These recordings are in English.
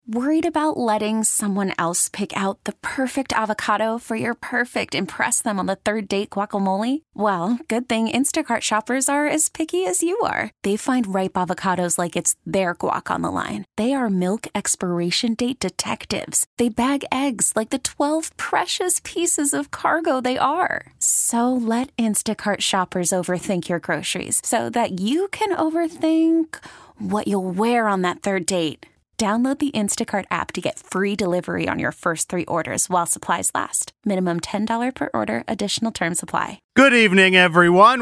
Worried about letting someone else pick out the perfect avocado for your perfect impress them on the third date guacamole? Well, good thing Instacart shoppers are as picky as you are. They find ripe avocados like it's their guac on the line. They are milk expiration date detectives. They bag eggs like the 12 precious pieces of cargo they are. So let Instacart shoppers overthink your groceries so that you can overthink what you'll wear on that third date. Download the Instacart app to get free delivery on your first 3 orders while supplies last. Minimum $10 per order. Additional terms apply. Good evening, everyone.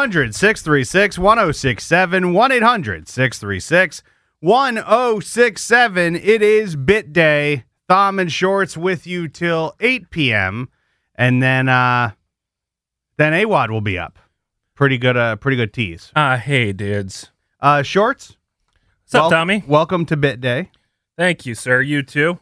1-800-636-1067. 1-800-636-1067. It is Bit Day. Thom and Shorts with you till 8 p.m. And then AWOD will be up. Pretty good tease. Hey, dudes. Shorts? What's up, Tommy? Welcome to Bit Day. Thank you, sir. You too.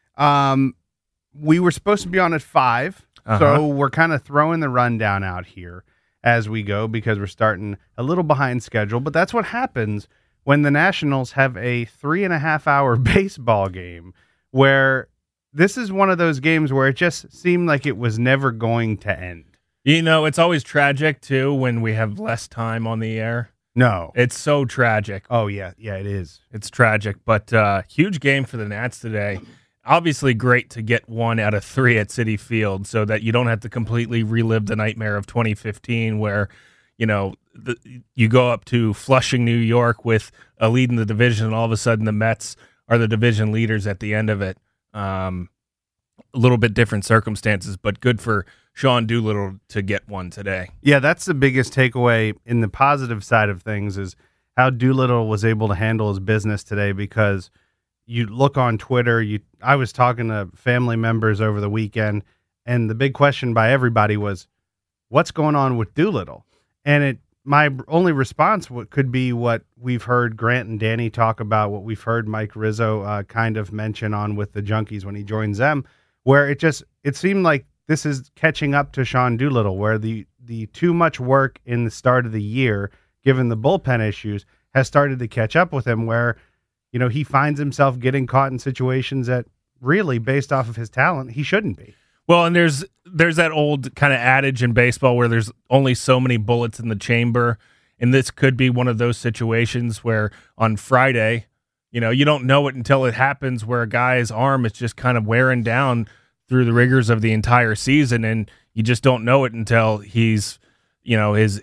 We were supposed to be on at 5, so we're kind of throwing the rundown out here as we go because we're starting a little behind schedule. But that's what happens when the Nationals have a 3.5-hour baseball game, where this is one of those games where it just seemed like it was never going to end. You know, it's always tragic, too, when we have less time on the air. No. It's so tragic. Oh, yeah. Yeah, it is. It's tragic, but huge game for the Nats today. Obviously great to get 1 out of 3 at Citi Field so that you don't have to completely relive the nightmare of 2015 where, you know, you go up to Flushing, New York with a lead in the division, and all of a sudden the Mets are the division leaders at the end of it. A little bit different circumstances, but good for Sean Doolittle to get 1 today. Yeah, that's the biggest takeaway in the positive side of things is how Doolittle was able to handle his business today, because you look on Twitter, I was talking to family members over the weekend, and the big question by everybody was, what's going on with Doolittle? And my only response could be what we've heard Grant and Danny talk about, what we've heard Mike Rizzo kind of mention on with the Junkies when he joins them, where it seemed like this is catching up to Sean Doolittle, where the too much work in the start of the year, given the bullpen issues, has started to catch up with him, where, you know, he finds himself getting caught in situations that really, based off of his talent, he shouldn't be. Well, and there's that old kind of adage in baseball where there's only so many bullets in the chamber, and this could be one of those situations where on Friday, you know, you don't know it until it happens, where a guy's arm is just kind of wearing down through the rigors of the entire season, and you just don't know it until he's, you know, his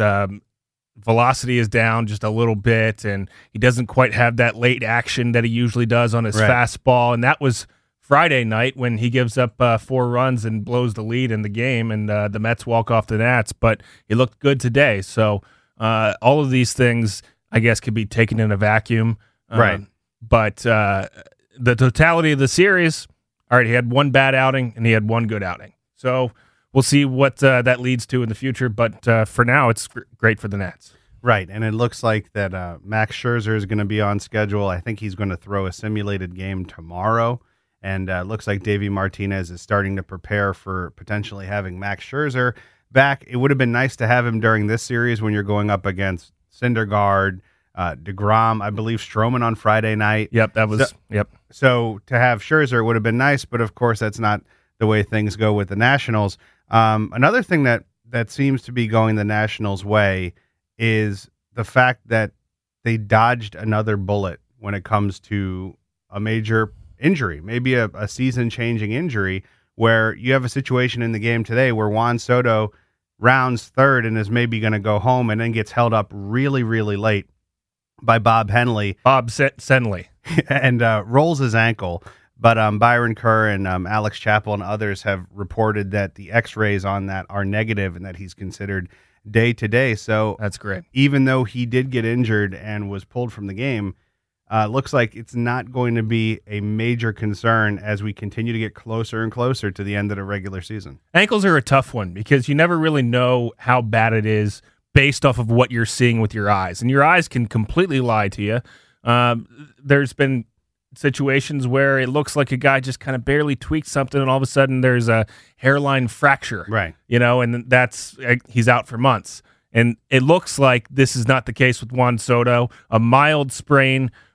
velocity is down just a little bit, and he doesn't quite have that late action that he usually does on his fastball. And that was Friday night when he gives up 4 runs and blows the lead in the game, and the Mets walk off the Nats. But he looked good today. So all of these things, I guess, could be taken in a vacuum. Right. But the totality of the series, all right, he had 1 bad outing and he had 1 good outing. So we'll see what that leads to in the future. But for now, it's great for the Nats. Right, and it looks like that Max Scherzer is going to be on schedule. I think he's going to throw a simulated game tomorrow. And it looks like Davey Martinez is starting to prepare for potentially having Max Scherzer back. It would have been nice to have him during this series when you're going up against Syndergaard, DeGrom, I believe Stroman on Friday night. Yep, that was So to have Scherzer would have been nice, but of course that's not the way things go with the Nationals. Another thing that seems to be going the Nationals' way is the fact that they dodged another bullet when it comes to a major injury, maybe a season-changing injury, where you have a situation in the game today where Juan Soto rounds third and is maybe going to go home and then gets held up really, really late by Bob Henley. Bob Senley. And rolls his ankle. But Byron Kerr and Alex Chappell and others have reported that the x-rays on that are negative and that he's considered day-to-day. So that's great. Even though he did get injured and was pulled from the game, looks like it's not going to be a major concern as we continue to get closer and closer to the end of the regular season. Ankles are a tough one because you never really know how bad it is based off of what you're seeing with your eyes. And your eyes can completely lie to you. There's been situations where it looks like a guy just kind of barely tweaked something and all of a sudden there's a hairline fracture. Right. You know, and he's out for months. And it looks like this is not the case with Juan Soto. A mild sprain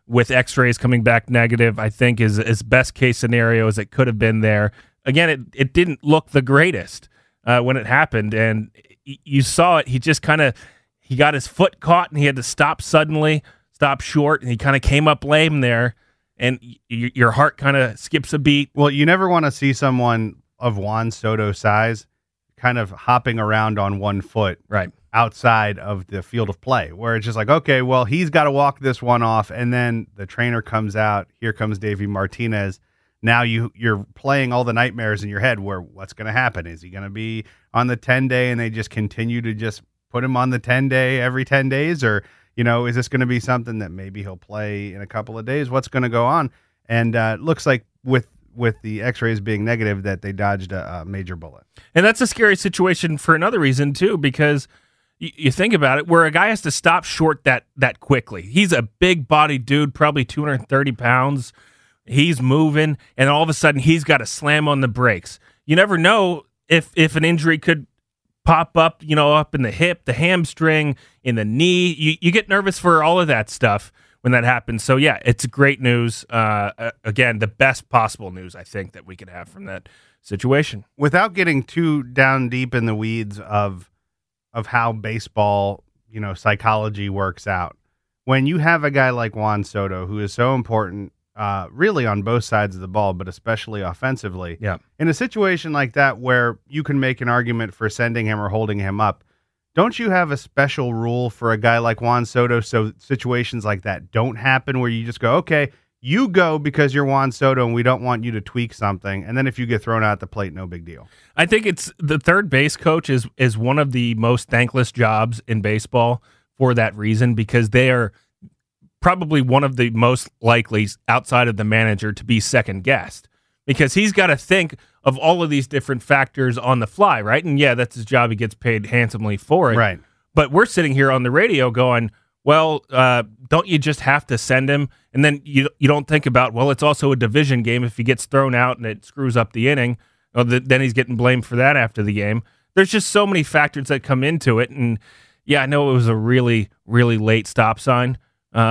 with x-rays coming back negative, I think is as best case scenario as it could have been there. Again, it didn't look the greatest when it happened, and you saw it. He just he got his foot caught, and he had to stop suddenly, stop short, and he kind of came up lame there, and your heart kind of skips a beat. Well, you never want to see someone of Juan Soto size kind of hopping around on one foot Right. outside of the field of play, where it's just like, okay, well, he's got to walk this one off, and then the trainer comes out. Here comes Davey Martinez. Now you're playing all the nightmares in your head where what's going to happen? Is he going to be on the 10-day and they just continue to just put him on the 10-day every 10 days? Or, is this going to be something that maybe he'll play in a couple of days? What's going to go on? And it looks like with the x-rays being negative that they dodged a major bullet. And that's a scary situation for another reason, too, because you think about it, where a guy has to stop short that quickly. He's a big-bodied dude, probably 230 pounds. He's moving, and all of a sudden he's got to slam on the brakes. You never know if an injury could pop up, up in the hip, the hamstring, in the knee. You get nervous for all of that stuff when that happens. So, yeah, it's great news. Again, the best possible news, I think, that we could have from that situation. Without getting too down deep in the weeds of how baseball, psychology works out, when you have a guy like Juan Soto, who is so important, really on both sides of the ball, but especially offensively. Yeah. In a situation like that where you can make an argument for sending him or holding him up, don't you have a special rule for a guy like Juan Soto so situations like that don't happen, where you just go, okay, you go because you're Juan Soto and we don't want you to tweak something, and then if you get thrown out at the plate, no big deal? I think it's the third base coach is one of the most thankless jobs in baseball for that reason, because they are probably one of the most likely outside of the manager to be second guessed, because he's got to think of all of these different factors on the fly, right? And yeah, that's his job. He gets paid handsomely for it. Right. But we're sitting here on the radio going, well, don't you just have to send him? And then you don't think about, well, it's also a division game. If he gets thrown out and it screws up the inning, well, then he's getting blamed for that after the game. There's just so many factors that come into it. And yeah, I know it was a really, really late stop sign.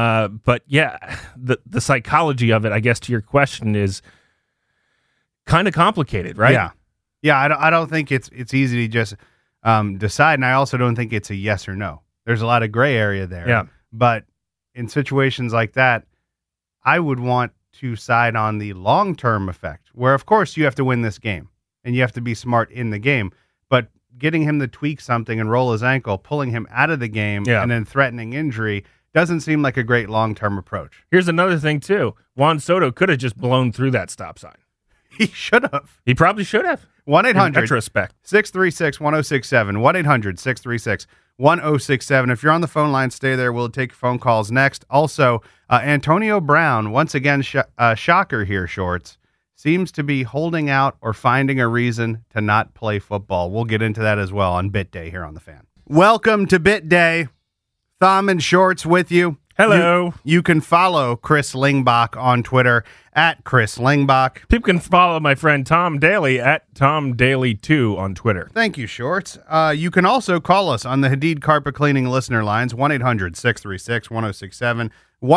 But yeah, the psychology of it, I guess, to your question, is kind of complicated, right? Yeah. I don't think it's easy to just decide, and I also don't think it's a yes or no. There's a lot of gray area there. Yeah. But in situations like that, I would want to side on the long-term effect, where of course you have to win this game and you have to be smart in the game, but getting him to tweak something and roll his ankle, pulling him out of the game, and then threatening injury doesn't seem like a great long-term approach. Here's another thing, too. Juan Soto could have just blown through that stop sign. He should have. He probably should have. 1-800-636-1067. 1-800-636-1067. If you're on the phone line, stay there. We'll take your phone calls next. Also, Antonio Brown, once again, shocker here, Shorts, seems to be holding out or finding a reason to not play football. We'll get into that as well on Bit Day here on The Fan. Welcome to Bit Day. Thumb and Shorts with you. Hello. You can follow Chris Lingbach on Twitter at Chris Lingbach. People can follow my friend Tom Daly at Tom Daly2 on Twitter. Thank you, Shorts. You can also call us on the Hadid Carpet Cleaning listener lines, 1-800-636-1067,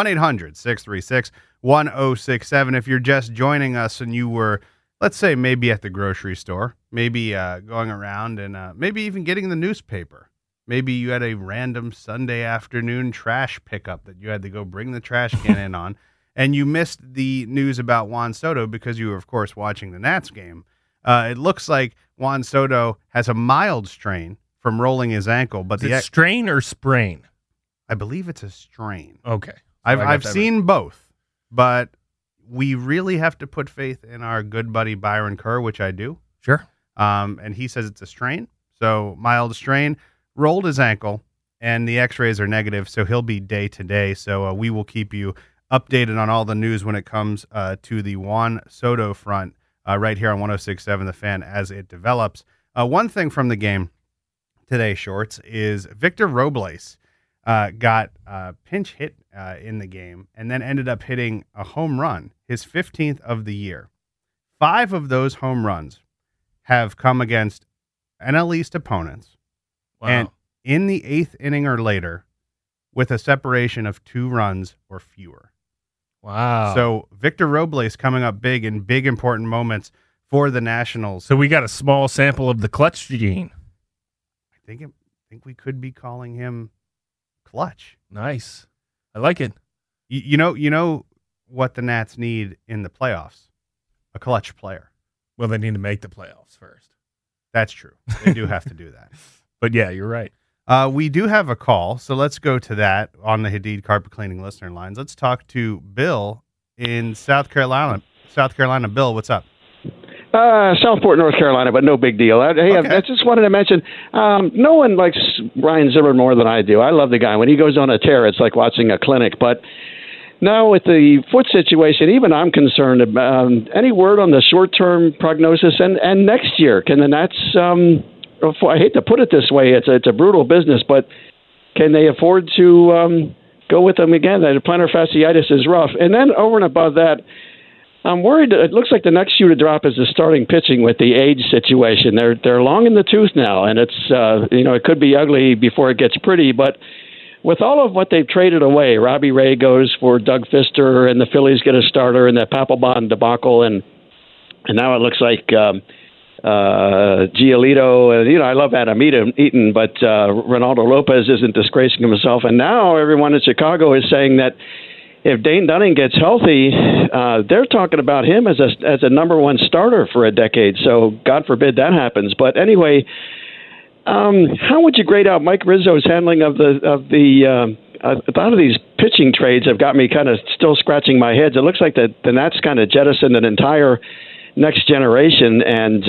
1-800-636-1067. If you're just joining us and you were, let's say, maybe at the grocery store, maybe going around and maybe even getting the newspaper. Maybe you had a random Sunday afternoon trash pickup that you had to go bring the trash can in on, and you missed the news about Juan Soto because you were, of course, watching the Nats game. It looks like Juan Soto has a mild strain from rolling his ankle. But Is it strain or sprain? I believe it's a strain. Okay. I've seen both, but we really have to put faith in our good buddy Byron Kerr, which I do. Sure. And he says it's a strain, so mild strain. Rolled his ankle, and the x-rays are negative, so he'll be day to day. So we will keep you updated on all the news when it comes to the Juan Soto front right here on 106.7 The Fan as it develops. One thing from the game today, Shorts, is Victor Robles got pinch hit in the game and then ended up hitting a home run, his 15th of the year. 5 of those home runs have come against NL East opponents. Wow. And in the 8th inning or later, with a separation of 2 runs or fewer. Wow. So Victor Robles coming up big in big important moments for the Nationals. So we got a small sample of the clutch gene. I think we could be calling him Clutch. Nice. I like it. You know what the Nats need in the playoffs? A clutch player. Well, they need to make the playoffs first. That's true. They do have to do that. But yeah, you're right. We do have a call, so let's go to that on the Hadid Carpet Cleaning listener lines. Let's talk to Bill in South Carolina. Bill, what's up? Southport, North Carolina, but no big deal. I just wanted to mention, no one likes Ryan Zimmerman more than I do. I love the guy. When he goes on a tear, it's like watching a clinic. But now with the foot situation, even I'm concerned. Any word on the short-term prognosis and next year? Can the Nats, I hate to put it this way, it's a brutal business, but can they afford to go with them again? The plantar fasciitis is rough. And then over and above that, I'm worried. It looks like the next shoe to drop is the starting pitching with the age situation. They're long in the tooth now, and it's it could be ugly before it gets pretty. But with all of what they've traded away, Robbie Ray goes for Doug Fister, and the Phillies get a starter, and that Papelbon debacle, and now it looks like Giolito, and I love Adam Eaton, but Ronaldo Lopez isn't disgracing himself, and now everyone in Chicago is saying that if Dane Dunning gets healthy, they're talking about him as a number one starter for a decade. So God forbid that happens. But anyway, how would you grade out Mike Rizzo's handling of a lot of these pitching trades have got me kind of still scratching my head. It looks like the Nats kind of jettisoned an entire next generation, and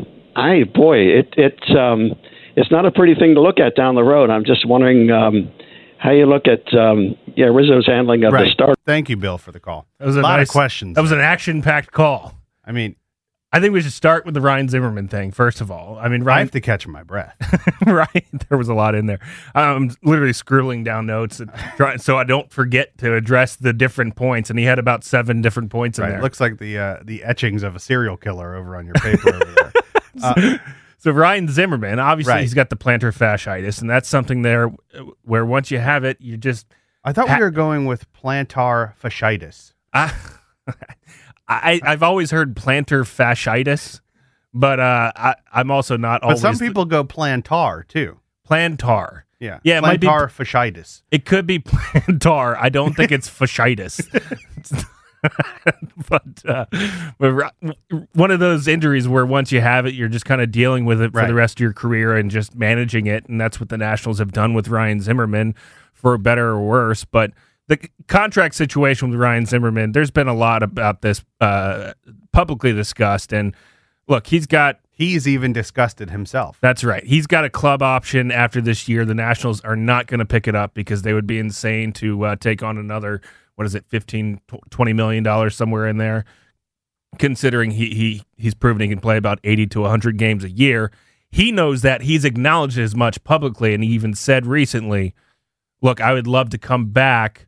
it's not a pretty thing to look at down the road. I'm just wondering how you look at Rizzo's handling of the start. Thank you, Bill, for the call. That was a lot of questions. That was an action-packed call. I mean, I think we should start with the Ryan Zimmerman thing, first of all. I mean, I have to catch my breath. Right. There was a lot in there. I'm literally scribbling down notes so I don't forget to address the different points, and he had about 7 different points in there. It looks like the etchings of a serial killer over on your paper over there. So Ryan Zimmerman, obviously he's got the plantar fasciitis, and that's something there where once you have it, you just... I thought we were going with plantar fasciitis. I've always heard plantar fasciitis, but I'm also not always... But some people go plantar, too. Plantar. Yeah, plantar it might be fasciitis. It could be plantar. I don't think it's fasciitis. But one of those injuries where once you have it, you're just kind of dealing with it for the rest of your career and just managing it, and that's what the Nationals have done with Ryan Zimmerman, for better or worse. But the contract situation with Ryan Zimmerman, there's been a lot about this publicly discussed, and look, he's even discussed it himself. That's right. He's got a club option after this year. The Nationals are not going to pick it up because they would be insane to take on another, what is it, $15, $20 million somewhere in there, considering he's proven he can play about 80 to 100 games a year. He knows that. He's acknowledged as much publicly, and he even said recently, look, I would love to come back,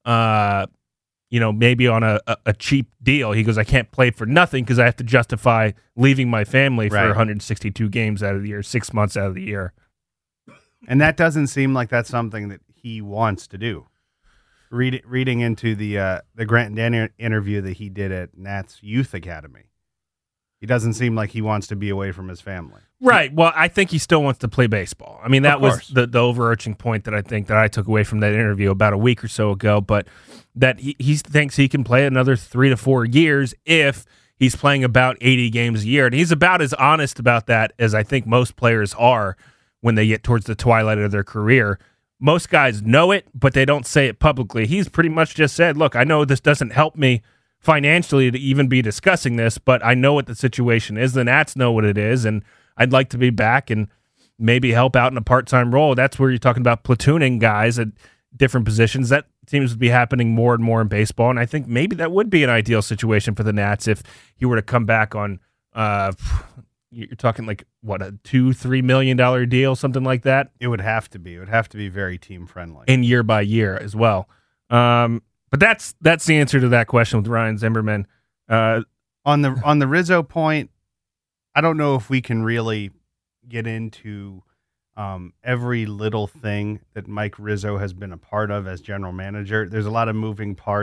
maybe on a cheap deal. He goes, I can't play for nothing because I have to justify leaving my family for 162 games out of the year, 6 months out of the year. And that doesn't seem like that's something that he wants to do. Reading into the Grant Danner interview that he did at Nats Youth Academy, he doesn't seem like he wants to be away from his family. Right. Well, I think he still wants to play baseball. I mean, that was the overarching point that I took away from that interview about a week or so ago, but that he thinks he can play another 3 to 4 years if he's playing about 80 games a year. And he's about as honest about that as I think most players are when they get towards the twilight of their career. Most guys know it, but they don't say it publicly. He's pretty much just said, look, I know this doesn't help me financially to even be discussing this, but I know what the situation is. The Nats know what it is, and I'd like to be back and maybe help out in a part-time role. That's where you're talking about platooning guys at different positions. That seems to be happening more and more in baseball, and I think maybe that would be an ideal situation for the Nats if he were to come back on you're talking like, what, a $2-3 million deal, something like that? It would have to be. It would have to be very team-friendly. And year by year as well. But that's the answer to that question with Ryan Zimmerman. On the Rizzo point, I don't know if we can really get into every little thing that Mike Rizzo has been a part of as general manager. There's a lot of moving parts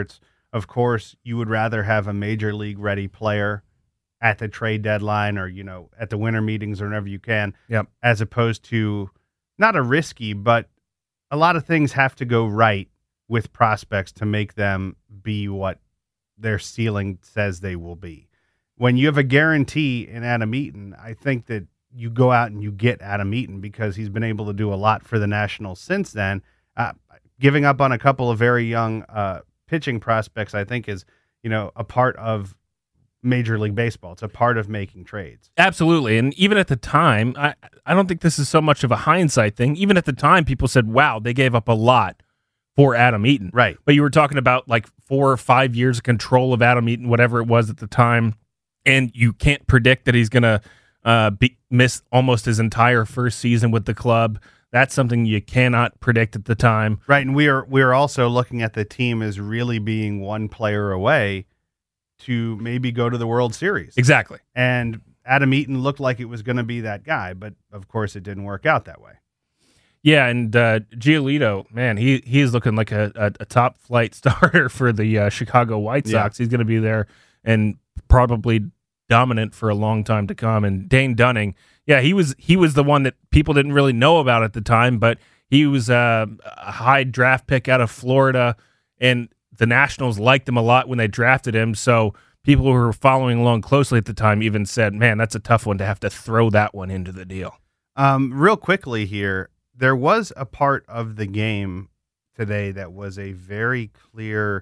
of course, you would rather have a major league ready player at the trade deadline or, at the winter meetings or whenever you can, as opposed to not a risky, but a lot of things have to go right with prospects to make them be what their ceiling says they will be. When you have a guarantee in Adam Eaton, I think that you go out and you get Adam Eaton because he's been able to do a lot for the Nationals since then. Giving up on a couple of very young pitching prospects, I think, is a part of Major League Baseball. It's a part of making trades. Absolutely. And even at the time, I don't think this is so much of a hindsight thing. Even at the time, people said, wow, they gave up a lot for Adam Eaton. Right. But you were talking about like 4 or 5 years of control of Adam Eaton, whatever it was at the time, and you can't predict that he's going to miss almost his entire first season with the club. That's something you cannot predict at the time. Right, and we are also looking at the team as really being one player away to maybe go to the World Series. Exactly. And Adam Eaton looked like it was going to be that guy, but of course it didn't work out that way. Yeah, and Giolito, man, he is looking like a top flight starter for the Chicago White Sox. He's going to be there and probably dominant for a long time to come. And Dane Dunning, he was the one that people didn't really know about at the time, but he was a high draft pick out of Florida, and the Nationals liked him a lot when they drafted him. So people who were following along closely at the time even said, man, that's a tough one to have to throw that one into the deal. Real quickly here, there was a part of the game today that was a very clear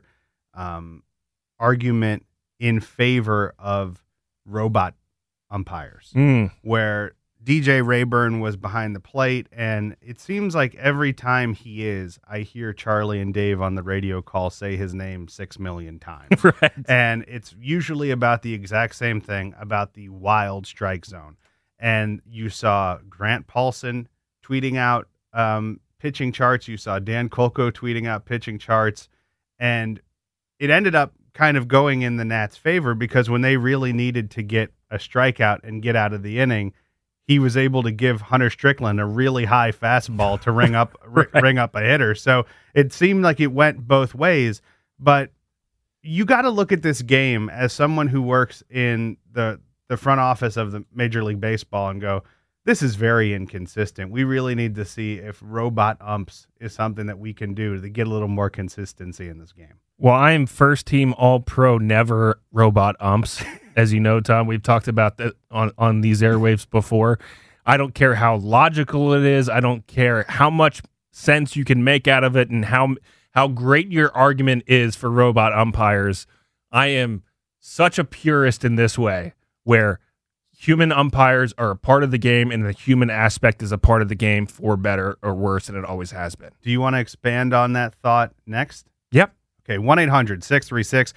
argument in favor of robot umpires, where DJ Rayburn was behind the plate, and it seems like every time he is, I hear Charlie and Dave on the radio call say his name 6 million times. Right. And it's usually about the exact same thing, about the wild strike zone. And you saw Grant Paulson tweeting out pitching charts. You saw Dan Kolko tweeting out pitching charts. And it ended up kind of going in the Nats' favor because when they really needed to get a strikeout and get out of the inning, he was able to give Hunter Strickland a really high fastball to ring up a hitter. So it seemed like it went both ways. But you got to look at this game as someone who works in the front office of the Major League Baseball and go, this is very inconsistent. We really need to see if robot umps is something that we can do to get a little more consistency in this game. Well, I am first team All-Pro, never robot umps. As you know, Tom, we've talked about that on these airwaves before. I don't care how logical it is. I don't care how much sense you can make out of it and how great your argument is for robot umpires. I am such a purist in this way, where human umpires are a part of the game and the human aspect is a part of the game for better or worse, and it always has been. Do you want to expand on that thought next? Yep. Okay, 1-800-636-1067,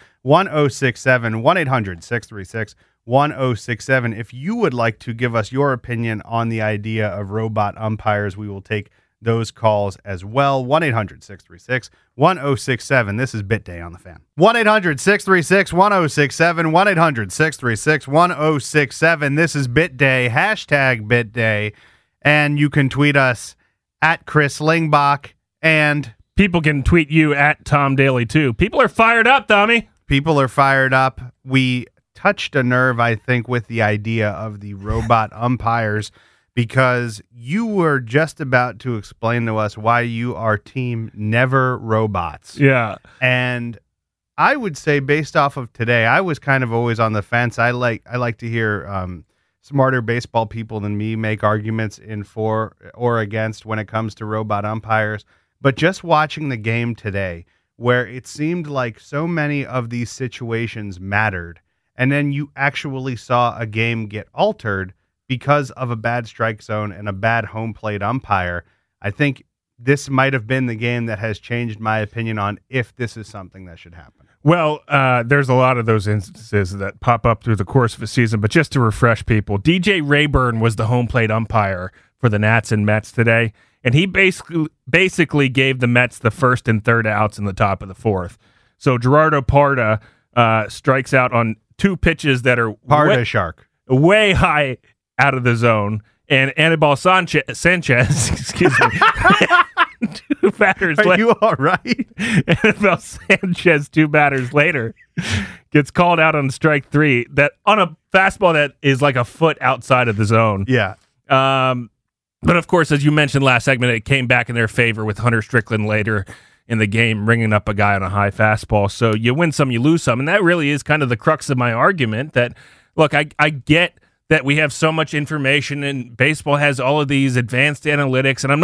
1-800-636-1067. If you would like to give us your opinion on the idea of robot umpires, we will take those calls as well. 1-800-636-1067. This is Bit Day on the Fan. 1-800-636-1067, 1-800-636-1067. This is Bit Day, hashtag Bit Day, and you can tweet us at Chris Lingbach, and people can tweet you at Tom Daly too. People are fired up, Tommy. People are fired up. We touched a nerve, I think, with the idea of the robot umpires, because you were just about to explain to us why you are team never robots. Yeah. And I would say, based off of today, I was kind of always on the fence. I like to hear smarter baseball people than me make arguments in for or against when it comes to robot umpires. But just watching the game today, where it seemed like so many of these situations mattered, and then you actually saw a game get altered because of a bad strike zone and a bad home plate umpire, I think this might have been the game that has changed my opinion on if this is something that should happen. Well, there's a lot of those instances that pop up through the course of a season, but just to refresh people, DJ Rayburn was the home plate umpire for the Nats and Mets today, and he basically gave the Mets the first and third outs in the top of the fourth. So Gerardo Parda strikes out on 2 pitches that are way high out of the zone, and Anibal Sanchez, excuse me, 2 batters Are later. you all right? Annabelle Sanchez, 2 batters later, gets called out on strike 3 that on a fastball that is like a foot outside of the zone. Yeah. But of course, as you mentioned last segment, it came back in their favor with Hunter Strickland later in the game, ringing up a guy on a high fastball. So you win some, you lose some. And that really is kind of the crux of my argument that, look, I get that we have so much information and baseball has all of these advanced analytics. And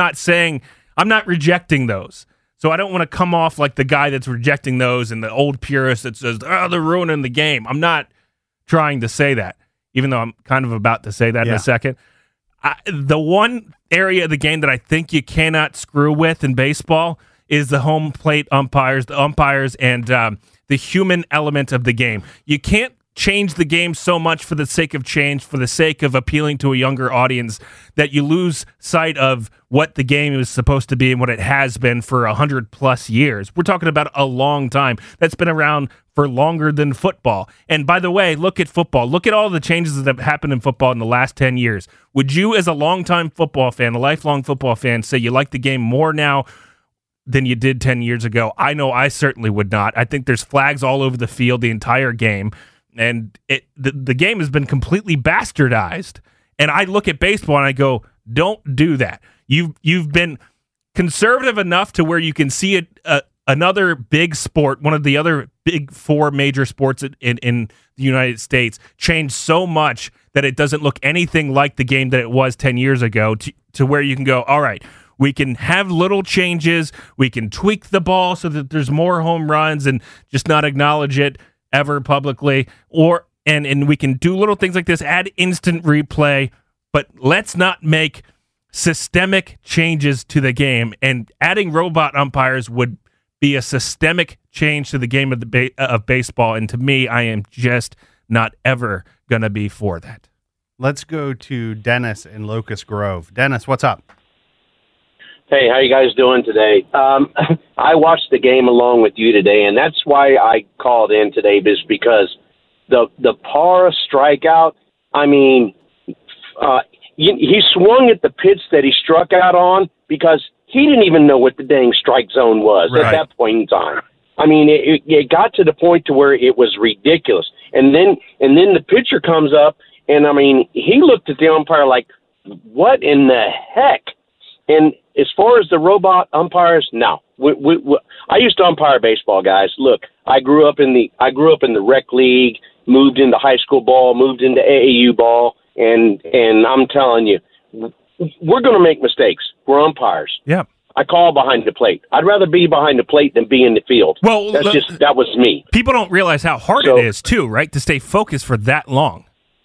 I'm not rejecting those. So I don't want to come off like the guy that's rejecting those and the old purist that says, oh, they're ruining the game. I'm not trying to say that, even though I'm kind of about to say that in a second. The one area of the game that I think you cannot screw with in baseball is the home plate umpires, and the human element of the game. You can't change the game so much for the sake of change, for the sake of appealing to a younger audience, that you lose sight of what the game is supposed to be and what it has been for 100+ years. We're talking about a long time. That's been around for longer than football. And by the way, look at football. Look at all the changes that have happened in football in the last 10 years. Would you, as a longtime football fan, a lifelong football fan, say you like the game more now than you did 10 years ago? I know I certainly would not. I think there's flags all over the field the entire game. And the game has been completely bastardized. And I look at baseball and I go, don't do that. You've been conservative enough to where you can see it, another big sport, one of the other big 4 major sports in the United States, change so much that it doesn't look anything like the game that it was 10 years ago to where you can go, all right, we can have little changes. We can tweak the ball so that there's more home runs and just not acknowledge it ever publicly, and we can do little things like this, add instant replay, but let's not make systemic changes to the game. And adding robot umpires would be a systemic change to the game of baseball. And to me, I am just not ever going to be for that. Let's go to Dennis in Locust Grove. Dennis, what's up? Hey, how you guys doing today? I watched the game along with you today, and that's why I called in today, is because the Parra strikeout, I mean, he swung at the pitch that he struck out on because he didn't even know what the dang strike zone was at that point in time. I mean, it got to the point to where it was ridiculous. And then the pitcher comes up, and, I mean, he looked at the umpire like, what in the heck? And as far as the robot umpires, no. I used to umpire baseball, guys. Look, I grew up in the rec league, moved into high school ball, moved into AAU ball, and I'm telling you, we're going to make mistakes. We're umpires. Yeah. I call behind the plate. I'd rather be behind the plate than be in the field. Well, that was me. People don't realize how hard it is too, right? To stay focused for that long.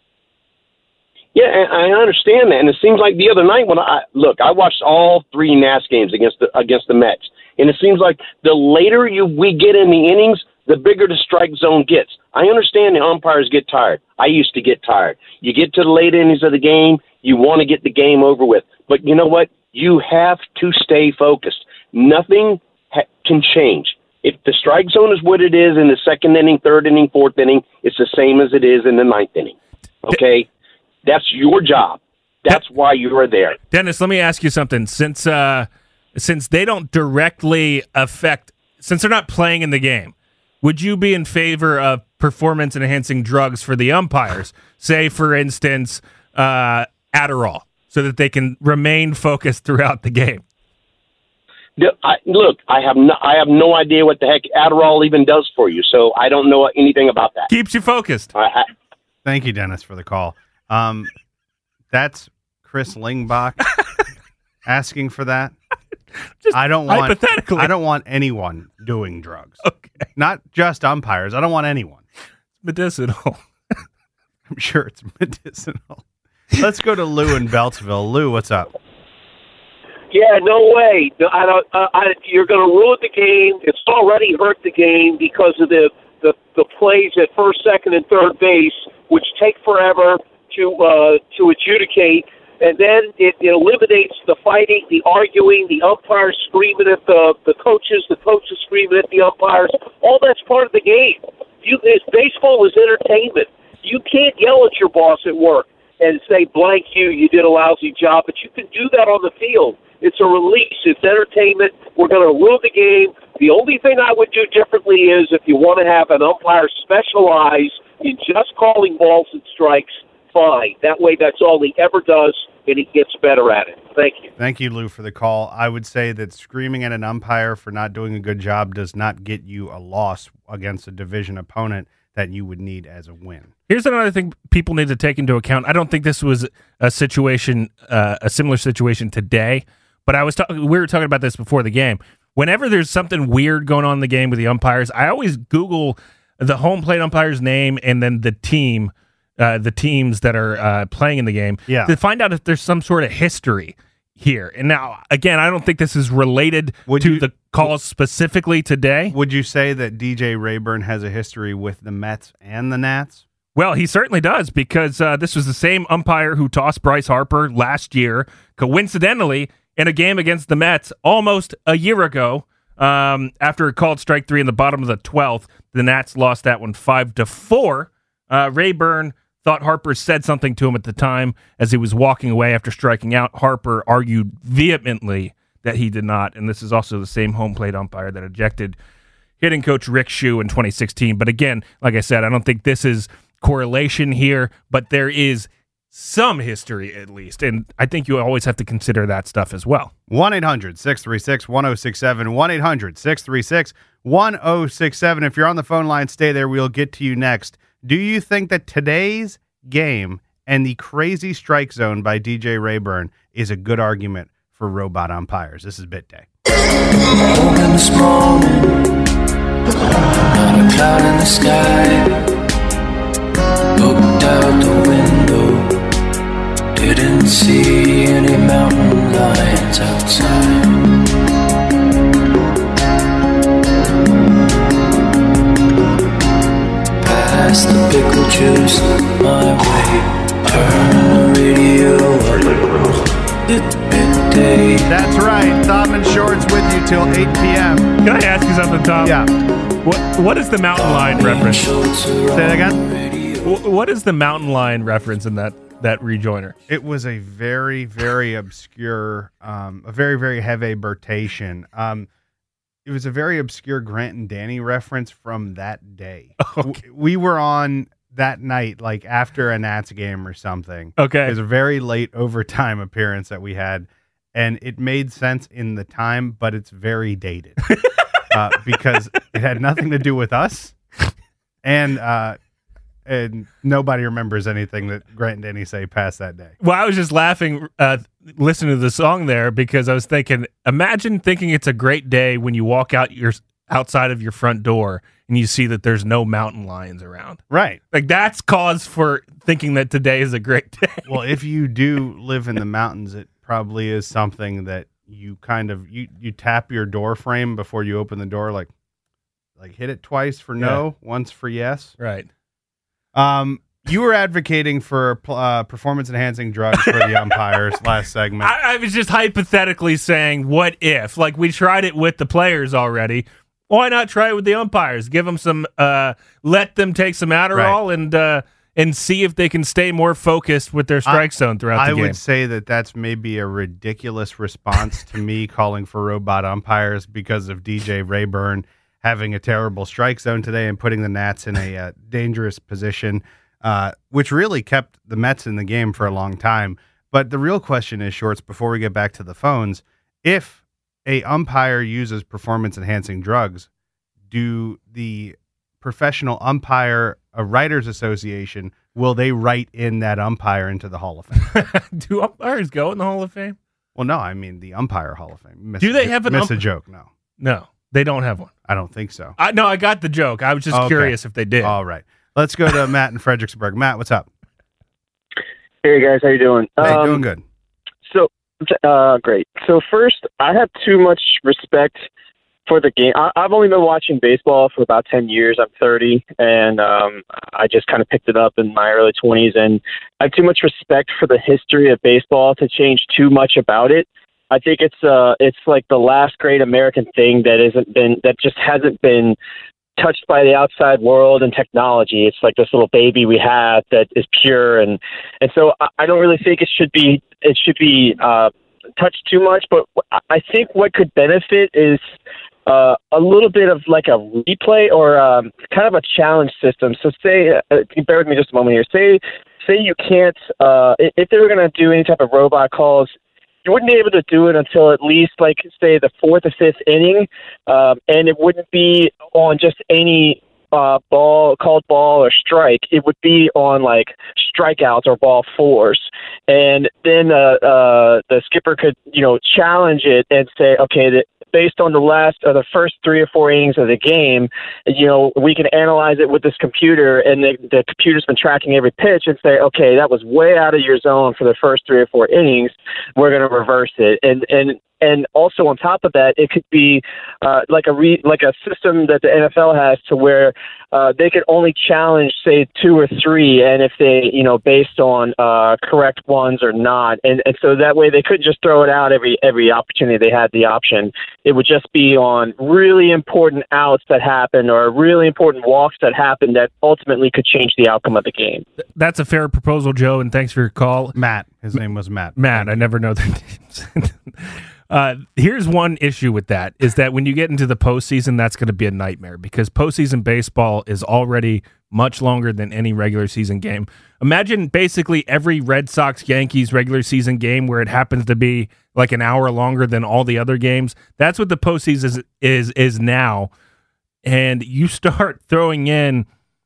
Yeah, and I understand that, and it seems like the other night when I watched all 3 Nats games against the Mets, and it seems like the later we get in the innings, the bigger the strike zone gets. I understand the umpires get tired. I used to get tired. You get to the late innings of the game, you want to get the game over with, but you know what? You have to stay focused. Nothing can change. If the strike zone is what it is in the 2nd inning, 3rd inning, 4th inning, it's the same as it is in the 9th inning. Okay. That's your job. That's why you are there. Dennis, let me ask you something. Since they don't directly affect, since they're not playing in the game, would you be in favor of performance-enhancing drugs for the umpires? Say, for instance, Adderall, so that they can remain focused throughout the game. Look, I have no idea what the heck Adderall even does for you, so I don't know anything about that. Keeps you focused. Thank you, Dennis, for the call. That's Chris Lingbach asking for that. Just I don't want hypothetically. I don't want anyone doing drugs. Okay. Not just umpires. I don't want anyone. It's medicinal. I'm sure it's medicinal. Let's go to Lou in Beltsville. Lou, what's up? Yeah, no way. No, I don't. You're going to ruin the game. It's already hurt the game because of the plays at first, second, and third base, which take forever to adjudicate, and then it eliminates the fighting, the arguing, the umpires screaming at the coaches screaming at the umpires. All that's part of the game. Baseball is entertainment. You can't yell at your boss at work. and say, blank you did a lousy job, but you can do that on the field. It's a release. It's entertainment. We're going to ruin the game. The only thing I would do differently is if you want to have an umpire specialize in just calling balls and strikes, fine. That way, that's all he ever does, and he gets better at it. Thank you. Thank you, Lou, for the call. I would say that screaming at an umpire for not doing a good job does not get you a loss against a division opponent that you would need as a win. Here's another thing people need to take into account. I don't think this was a situation, a similar situation today, but we were talking about this before the game. Whenever there's something weird going on in the game with the umpires, I always Google the home plate umpire's name and then the teams that are playing in the game to find out if there's some sort of history here. And now, again, I don't think this is related to the calls specifically today. Would you say that DJ Rayburn has a history with the Mets and the Nats? Well, he certainly does, because this was the same umpire who tossed Bryce Harper last year, coincidentally, in a game against the Mets almost a year ago. After it called strike 3 in the bottom of the 12th, the Nats lost that one 5-4. Rayburn thought Harper said something to him at the time as he was walking away after striking out. Harper argued vehemently that he did not, and this is also the same home plate umpire that ejected hitting coach Rick Shue in 2016. But again, like I said, I don't think this is correlation here, but there is some history at least, and I think you always have to consider that stuff as well. 1-800-636-1067, 1-800-636-1067. If you're on the phone line, stay there. We'll get to you next. Do you think that today's game and the crazy strike zone by DJ Rayburn is a good argument for robot umpires? This is Bit Day. Woken this morning, not a cloud in the sky. Looked out the window, didn't see any mountain lions outside. Pass the pickle juice my way, turn the radio up. It's Bit Day. That's right. Thom and Shorts with you till 8 p.m. Can I ask you something, Tom? Yeah. What is the mountain lion reference? Say that again? What is the mountain lion reference in that rejoiner? It was a very, very obscure, a very, very heavy vertation. It was a very obscure Grant and Danny reference from that day. Okay. We were on that night, like after a Nats game or something. Okay. It was a very late overtime appearance that we had, and it made sense in the time, but it's very dated because it had nothing to do with us, and nobody remembers anything that Grant and Danny say past that day. Well, I was just laughing listening to the song there because I was thinking, imagine thinking it's a great day when you walk outside of your front door and you see that there's no mountain lions around. Right. Like, that's cause for thinking that today is a great day. Well, if you do live in the mountains, it probably is something that you kind of, you tap your door frame before you open the door, like hit it twice for no, once for yes. Right. You were advocating for performance-enhancing drugs for the umpires last segment. I was just hypothetically saying, what if? Like, we tried it with the players already. Why not try it with the umpires? Give them some, let them take some Adderall and see if they can stay more focused with their strike zone throughout the game. I would say that that's maybe a ridiculous response to me calling for robot umpires because of DJ Rayburn having a terrible strike zone today and putting the Nats in a dangerous position, which really kept the Mets in the game for a long time. But the real question is, Shorts, before we get back to the phones, if a umpire uses performance-enhancing drugs, do the Professional Umpire Writers Association, will they write in that umpire into the Hall of Fame? Do umpires go in the Hall of Fame? Well, no, I mean the umpire Hall of Fame. Do they have a joke? No. No, they don't have one. I don't think so. No, I got the joke. I was just curious if they did. All right. Let's go to Matt in Fredericksburg. Matt, what's up? Hey, guys. How you doing? Hey, doing good. So, great. So first, I have too much respect for the game. I've only been watching baseball for about 10 years. I'm 30, and I just kind of picked it up in my early 20s, and I have too much respect for the history of baseball to change too much about it. I think it's like the last great American thing that just hasn't been touched by the outside world and technology. It's like this little baby we have that is pure, and so I don't really think it should be touched too much. But I think what could benefit is a little bit of like a replay or kind of a challenge system. So say, bear with me just a moment here. Say you can't, if they were going to do any type of robot calls, you wouldn't be able to do it until at least, like, say, the fourth or fifth inning, and it wouldn't be on just any called ball or strike. It would be on, like, strikeouts or ball fours. And then the skipper could, challenge it and say, okay, based on the first 3 or 4 innings of the game, we can analyze it with this computer, and the computer's been tracking every pitch and say, okay, that was way out of your zone for the first 3 or 4 innings. We're going to reverse it. And also on top of that, it could be like a system that the NFL has to where they could only challenge, say, 2 or 3, and if they, based on correct ones or not, and so that way they couldn't just throw it out every opportunity they had the option. It would just be on really important outs that happen or really important walks that happen that ultimately could change the outcome of the game. That's a fair proposal, Joe, and thanks for your call. Matt. His name was Matt. Matt, I never know their names. Here's one issue with that, is that when you get into the postseason, that's going to be a nightmare because postseason baseball is already much longer than any regular season game. Imagine basically every Red Sox-Yankees regular season game where it happens to be like an hour longer than all the other games. That's what the postseason is now. And you start throwing in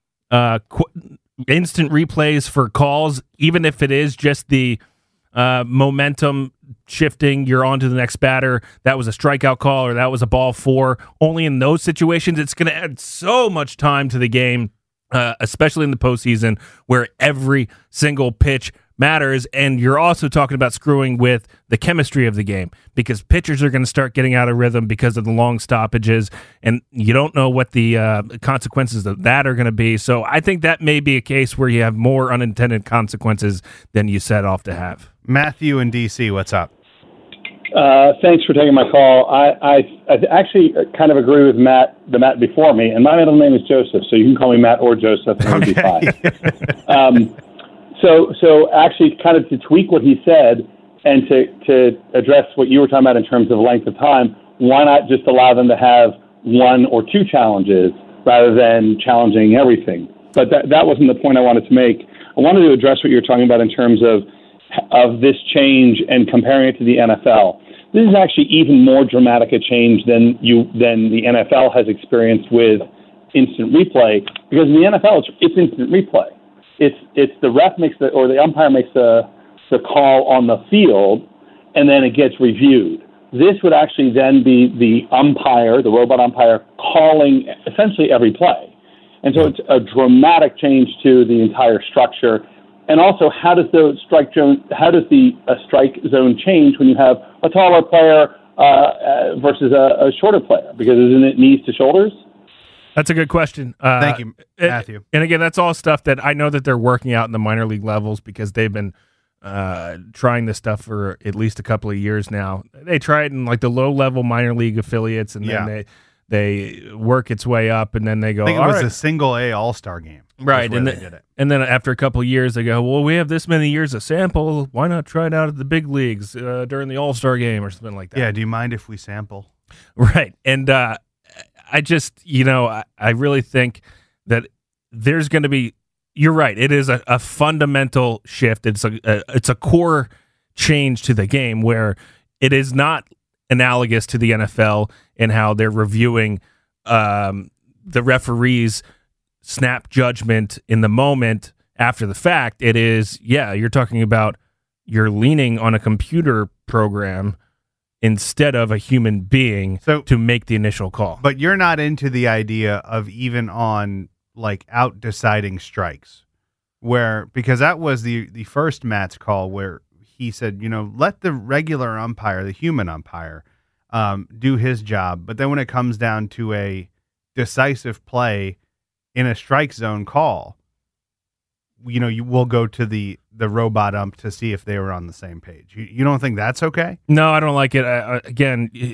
instant replays for calls, even if it is just the momentum shifting, you're on to the next batter, that was a strikeout call or that was a ball 4. Only in those situations, it's going to add so much time to the game, especially in the postseason where every single pitch matters. And you're also talking about screwing with the chemistry of the game because pitchers are going to start getting out of rhythm because of the long stoppages, and you don't know what the consequences of that are going to be. So I think that may be a case where you have more unintended consequences than you set off to have. Matthew in DC, what's up? Thanks for taking my call. I actually kind of agree with the Matt before me, and my middle name is Joseph, so you can call me Matt or Joseph, and it'll be fine. So actually, kind of to tweak what he said and to address what you were talking about in terms of length of time, why not just allow them to have 1 or 2 challenges rather than challenging everything? But that wasn't the point I wanted to make. I wanted to address what you were talking about in terms of this change and comparing it to the NFL. This is actually even more dramatic a change than the NFL has experienced with instant replay, because in the NFL it's instant replay. It's the ref or the umpire makes the call on the field, and then it gets reviewed. This would actually then be the robot umpire, calling essentially every play. And so it's a dramatic change to the entire structure. And also, how does the strike zone change when you have a taller player versus a shorter player? Because isn't it knees to shoulders? That's a good question. Thank you, Matthew. And again, that's all stuff that I know that they're working out in the minor league levels because they've been trying this stuff for at least a couple of years now. They try it in like the low-level minor league affiliates, and then they work its way up, and then they go, I think it was a single A All-Star game. Right, and then after a couple of years, they go, well, we have this many years of sample. Why not try it out at the big leagues during the All-Star game or something like that? Yeah, do you mind if we sample? Right, and I just, I really think that there's going to be, you're right, it is a fundamental shift. It's a core change to the game where it is not analogous to the NFL in how they're reviewing the referees' snap judgment in the moment after the fact. It is, you're talking about you're leaning on a computer program instead of a human being to make the initial call. But you're not into the idea of even on like out deciding strikes, because that was the first Matt's call where he said, let the regular umpire, the human umpire, do his job. But then when it comes down to a decisive play in a strike zone call, you will go to the robot ump to see if they were on the same page. You don't think that's okay? No, I don't like it. Again,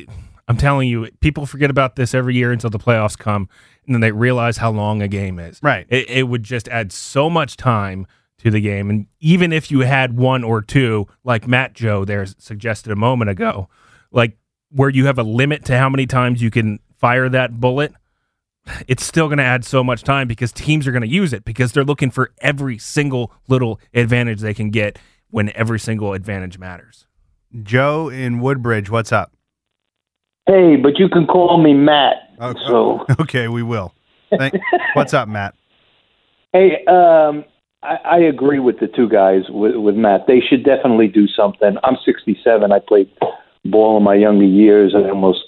I'm telling you, people forget about this every year until the playoffs come, and then they realize how long a game is. Right. It would just add so much time to the game, and even if you had one or two, like Matt Joe there suggested a moment ago, like where you have a limit to how many times you can fire that bullet, it's still going to add so much time because teams are going to use it because they're looking for every single little advantage they can get when every single advantage matters. Joe in Woodbridge, what's up? Hey, but you can call me Matt. Okay, we will. What's up, Matt? Hey, I agree with the two guys, with Matt. They should definitely do something. I'm 67. I played ball in my younger years. I almost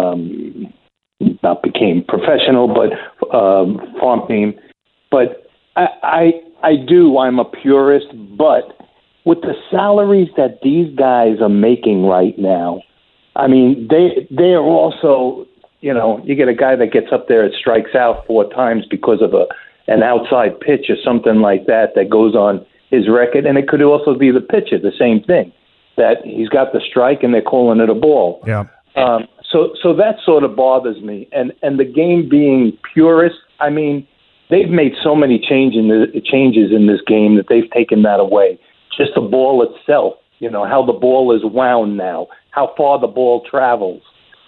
not became professional, but farm team. But I'm a purist, but with the salaries that these guys are making right now, I mean, they are also, you get a guy that gets up there and strikes out 4 times because of an outside pitch or something like that goes on his record. And it could also be the pitcher, the same thing, that he's got the strike and they're calling it a ball. Yeah. So that sort of bothers me. And the game being purist, I mean, they've made so many changes in this game that they've taken that away. Just the ball itself, how the ball is wound now, how far the ball travels.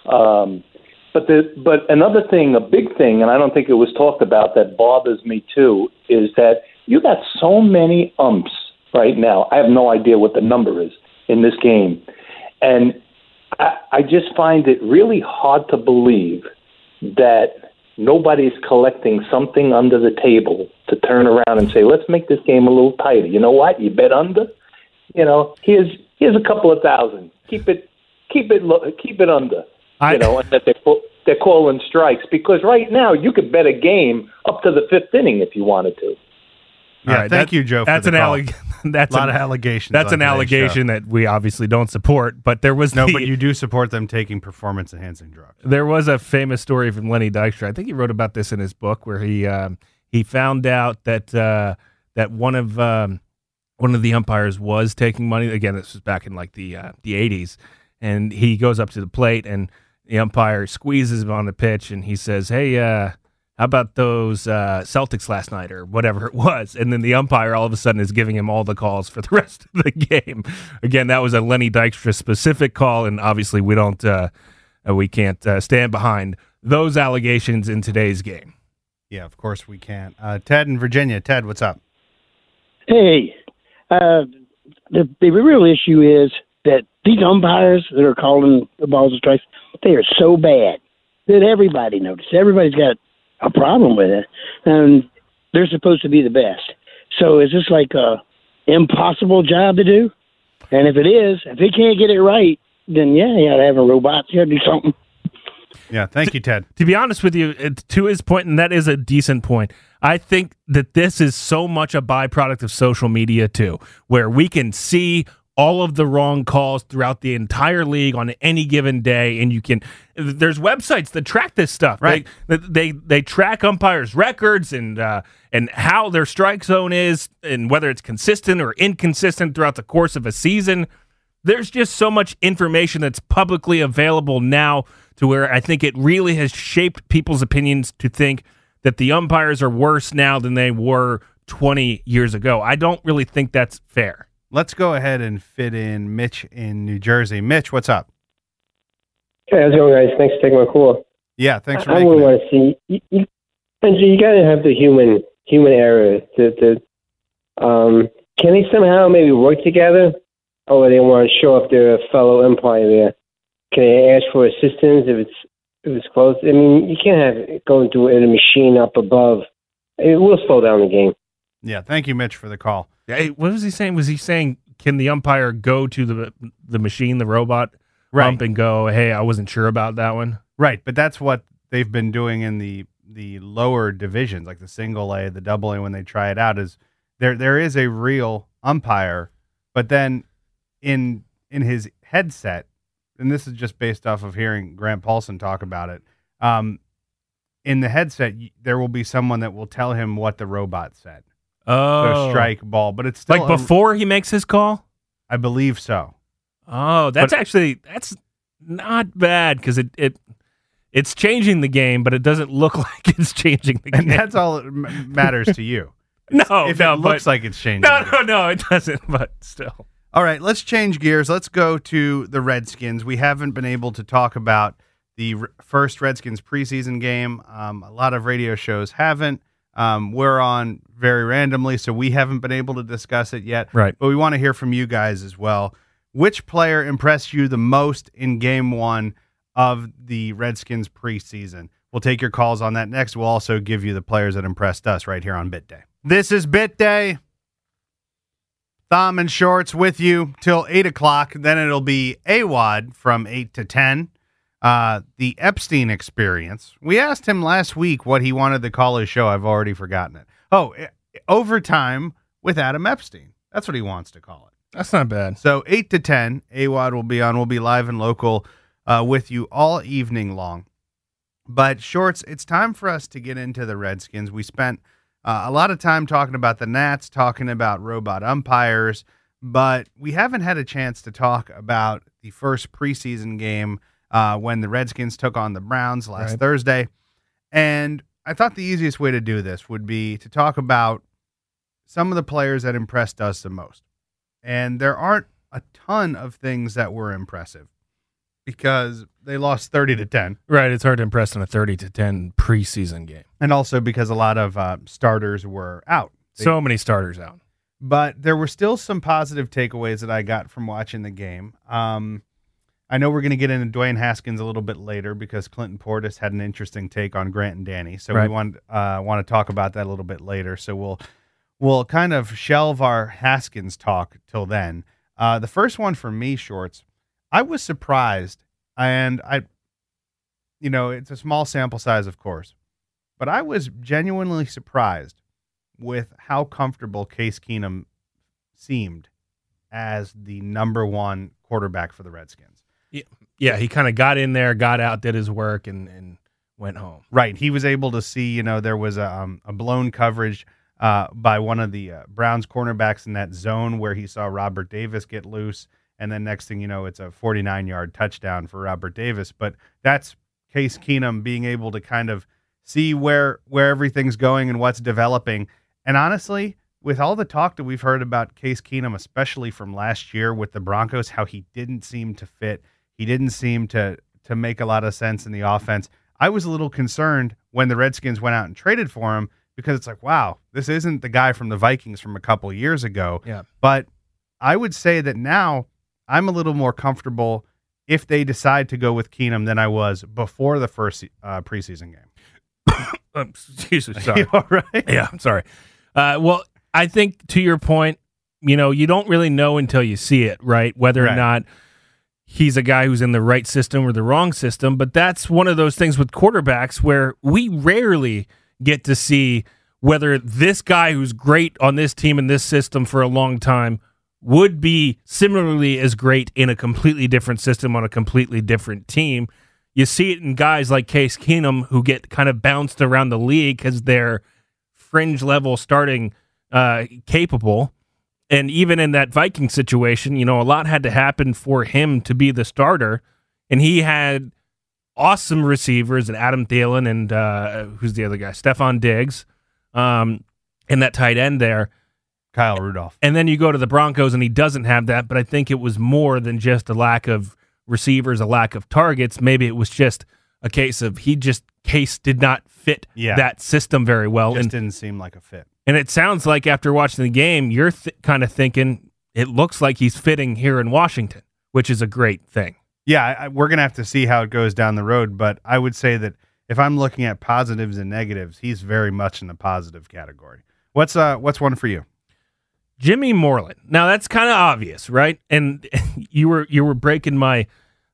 But another thing, a big thing, and I don't think it was talked about that bothers me too, is that you got so many umps right now. I have no idea what the number is in this game. And I just find it really hard to believe that nobody's collecting something under the table to turn around and say, let's make this game a little tighter. You know what? You bet under. Here's a couple of thousand. Keep it under. And that they're calling strikes, because right now you could bet a game up to the 5th inning if you wanted to. Yeah, right, thank you, Joe. That's a lot of allegations. That's an allegation that we obviously don't support. But there was but you do support them taking performance-enhancing drugs. There was a famous story from Lenny Dykstra. I think he wrote about this in his book, where he found out that that one of the umpires was taking money. Again, this was back in like the 80s, and he goes up to the plate, and the umpire squeezes him on the pitch, and he says, "Hey, how about those Celtics last night," or whatever it was. And then the umpire all of a sudden is giving him all the calls for the rest of the game. Again, that was a Lenny Dykstra specific call, and obviously we can't stand behind those allegations in today's game. Yeah, of course we can't. Ted in Virginia. Ted, what's up? Hey, the real issue is that these umpires that are calling the balls and strikes, they are so bad that everybody notices. Everybody's got a problem with it, and they're supposed to be the best. So is this like a impossible job to do? And if they can't get it right, then you ought to have a robot. You ought to do something. Yeah, thank you, Ted. To be honest with you, to his point, and that is a decent point, I think that this is so much a byproduct of social media too, where we can see all of the wrong calls throughout the entire league on any given day, and there's websites that track this stuff. Right? They track umpires' records and how their strike zone is, and whether it's consistent or inconsistent throughout the course of a season. There's just so much information that's publicly available now, to where I think it really has shaped people's opinions to think that the umpires are worse now than they were 20 years ago. I don't really think that's fair. Let's go ahead and fit in Mitch in New Jersey. Mitch, what's up? Hey, how's it going, guys? Thanks for taking my call. Yeah, thanks for I making it. want to see you got to have the human error. Can they somehow maybe work together, or they want to show up their fellow umpire there? Can they ask for assistance if it's close? I mean, you can't have it going through a machine up above. It will slow down the game. Yeah, thank you, Mitch, for the call. Hey, what was he saying? Was he saying, can the umpire go to the machine, the robot, ump, and go, hey, I wasn't sure about that one? Right, but that's what they've been doing in the lower divisions, like the single A, the double A, when they try it out, is there is a real umpire, but then in his headset, and this is just based off of hearing Grant Paulson talk about it, in the headset, there will be someone that will tell him what the robot said. Oh. So strike, ball, but it's still... Like before he makes his call? I believe so. Oh, that's not bad because it's changing the game, but it doesn't look like it's changing the game. And that's all that matters to you. If it looks like it's changing. No, it doesn't, but still. All right, let's change gears. Let's go to the Redskins. We haven't been able to talk about the first Redskins preseason game. A lot of radio shows haven't. We're on very randomly, so we haven't been able to discuss it yet. Right. But we want to hear from you guys as well. Which player impressed you the most in game one of the Redskins preseason? We'll take your calls on that next. We'll also give you the players that impressed us right here on Bit Day. This is Bit Day. Thom and Shorts with you till 8 o'clock. Then it'll be AWOD from 8 to 10. The Epstein Experience. We asked him last week what he wanted to call his show. I've already forgotten it. Oh, Overtime with Adam Epstein. That's what he wants to call it. That's not bad. So 8 to 10, AWOD will be on. We'll be live and local with you all evening long. But, Shorts, it's time for us to get into the Redskins. We spent a lot of time talking about the Nats, talking about robot umpires, but we haven't had a chance to talk about the first preseason game when the Redskins took on the Browns last Thursday. And I thought the easiest way to do this would be to talk about some of the players that impressed us the most. And there aren't a ton of things that were impressive because they lost 30 to 10. Right, it's hard to impress in a 30 to 10 preseason game. And also because a lot of starters were out. So many starters out. But there were still some positive takeaways that I got from watching the game. I know we're going to get into Dwayne Haskins a little bit later because Clinton Portis had an interesting take on Grant and Danny. So we want to talk about that a little bit later. So we'll kind of shelve our Haskins talk till then. The first one for me, Shorts, I was surprised, and it's a small sample size, of course, but I was genuinely surprised with how comfortable Case Keenum seemed as the number one quarterback for the Redskins. Yeah, he kind of got in there, got out, did his work, and went home. Right. He was able to see, there was a blown coverage by one of the Browns cornerbacks in that zone where he saw Robert Davis get loose. And then next thing you know, it's a 49-yard touchdown for Robert Davis. But that's Case Keenum being able to kind of see where everything's going and what's developing. And honestly, with all the talk that we've heard about Case Keenum, especially from last year with the Broncos, how he didn't seem to fit, he didn't seem to make a lot of sense in the offense. I was a little concerned when the Redskins went out and traded for him because it's like, wow, this isn't the guy from the Vikings from a couple years ago. Yeah. But I would say that now I'm a little more comfortable if they decide to go with Keenum than I was before the first preseason game. Excuse me, sorry. You all right? Yeah, I'm sorry. Well, I think to your point, you don't really know until you see it, right? Whether or not he's a guy who's in the right system or the wrong system. But that's one of those things with quarterbacks where we rarely get to see whether this guy who's great on this team and this system for a long time would be similarly as great in a completely different system on a completely different team. You see it in guys like Case Keenum who get kind of bounced around the league because they're fringe level starting capable. And even in that Viking situation, a lot had to happen for him to be the starter. And he had awesome receivers, and Adam Thielen and who's the other guy? Stephon Diggs, and that tight end there. Kyle Rudolph. And then you go to the Broncos, and he doesn't have that, but I think it was more than just a lack of receivers, a lack of targets. Maybe it was just a case of Case did not fit that system very well. Just didn't seem like a fit. And it sounds like after watching the game, you're kind of thinking it looks like he's fitting here in Washington, which is a great thing. Yeah, we're going to have to see how it goes down the road, but I would say that if I'm looking at positives and negatives, he's very much in the positive category. What's one for you? Jimmy Moreland. Now that's kind of obvious, right? And you were breaking my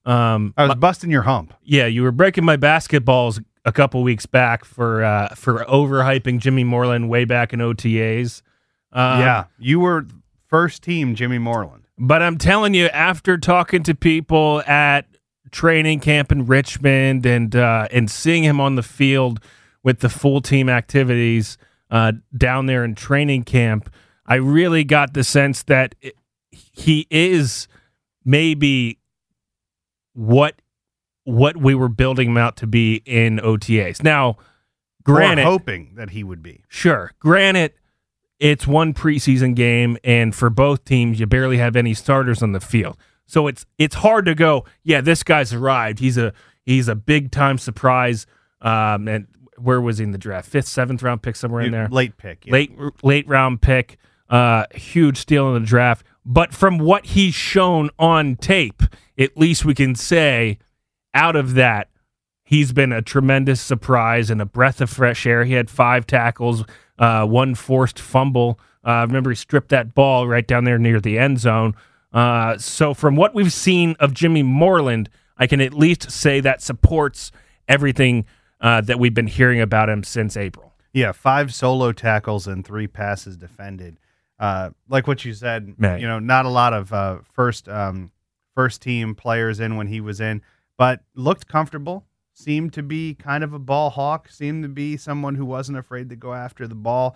I was busting your hump. Yeah, you were breaking my basketballs a couple weeks back for overhyping Jimmy Moreland way back in OTAs. Yeah, you were first team Jimmy Moreland. But I'm telling you, after talking to people at training camp in Richmond and seeing him on the field with the full team activities down there in training camp, I really got the sense that he is maybe what we were building him out to be in OTAs. Now, granted, or hoping that he would be. Sure. Granted, it's one preseason game, and for both teams, you barely have any starters on the field. So it's hard to go, yeah, this guy's arrived. He's a big-time surprise. And where was he in the draft? 5th, 7th round pick, somewhere in there? Late pick. Yeah. Late round pick. Huge steal in the draft. But from what he's shown on tape, at least we can say out of that, he's been a tremendous surprise and a breath of fresh air. He had 5 tackles, 1 forced fumble. Remember, he stripped that ball right down there near the end zone. So from what we've seen of Jimmy Moreland, I can at least say that supports everything that we've been hearing about him since April. Yeah, 5 solo tackles and 3 passes defended. Like what you said, not a lot of first team players in when he was in, but looked comfortable. Seemed to be kind of a ball hawk. Seemed to be someone who wasn't afraid to go after the ball.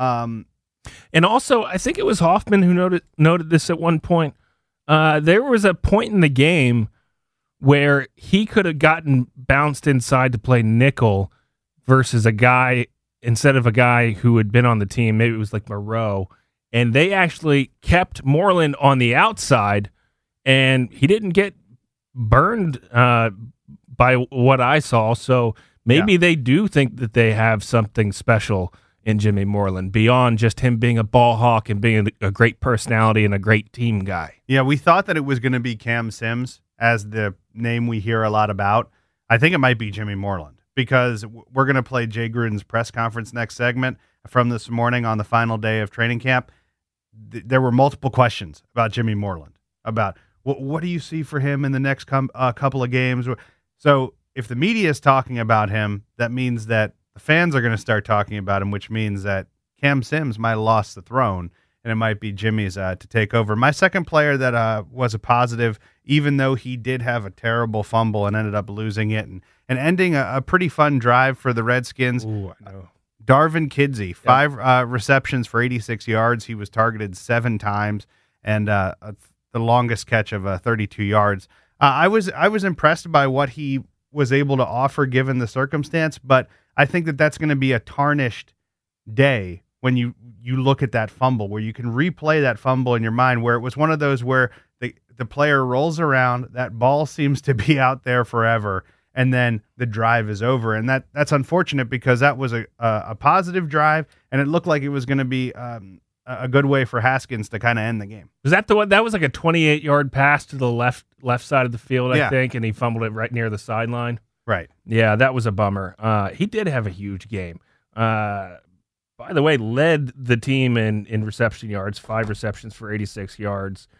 And also, I think it was Hoffman who noted this at one point. There was a point in the game where he could have gotten bounced inside to play nickel versus a guy, instead of a guy who had been on the team, maybe it was like Moreau, and they actually kept Moreland on the outside, and he didn't get burned by what I saw. So maybe they do think that they have something special in Jimmy Moreland beyond just him being a ball hawk and being a great personality and a great team guy. Yeah, we thought that it was going to be Cam Sims as the name we hear a lot about. I think it might be Jimmy Moreland because we're going to play Jay Gruden's press conference next segment from this morning on the final day of training camp. There were multiple questions about Jimmy Moreland, about what do you see for him in the next couple of games. So if the media is talking about him, that means that the fans are going to start talking about him, which means that Cam Sims might have lost the throne, and it might be Jimmy's to take over. My second player that was a positive, even though he did have a terrible fumble and ended up losing it and ending a pretty fun drive for the Redskins. Ooh, I know. Darvin Kidsey, 5 receptions for 86 yards. He was targeted 7 times, and the longest catch of 32 yards. I was impressed by what he was able to offer given the circumstance, but I think that that's going to be a tarnished day when you look at that fumble, where you can replay that fumble in your mind, where it was one of those where the player rolls around, that ball seems to be out there forever, and then the drive is over. And that's unfortunate because that was a positive drive, and it looked like it was going to be a good way for Haskins to kind of end the game. Was that the one? That was like a 28-yard pass to the left side of the field, I think, and he fumbled it right near the sideline. Right. Yeah, that was a bummer. He did have a huge game. By the way, led the team in reception yards, 5 receptions for 86 yards,